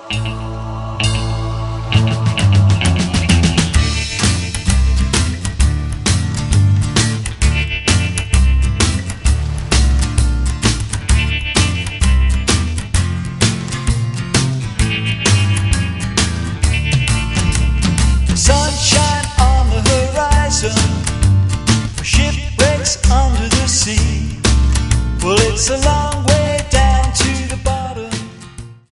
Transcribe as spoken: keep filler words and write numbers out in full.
Sunshine on the horizon, shipwrecks under the sea. Well, it's a long